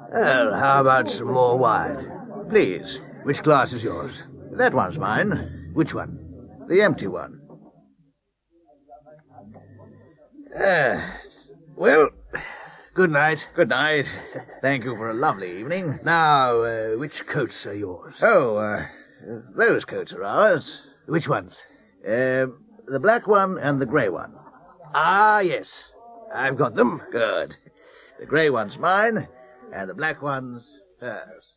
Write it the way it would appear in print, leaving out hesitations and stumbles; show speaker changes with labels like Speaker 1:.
Speaker 1: Well, how about some more wine? Please, which glass is yours? That one's mine. Which one? The empty one. Well, good night.
Speaker 2: Good night.
Speaker 1: Thank you for a lovely evening. Now, which coats are yours?
Speaker 2: Oh,
Speaker 1: Those coats are ours. Which ones? The black one and the grey one. Ah, yes. I've got them. Good. The grey one's mine, and the black one's hers.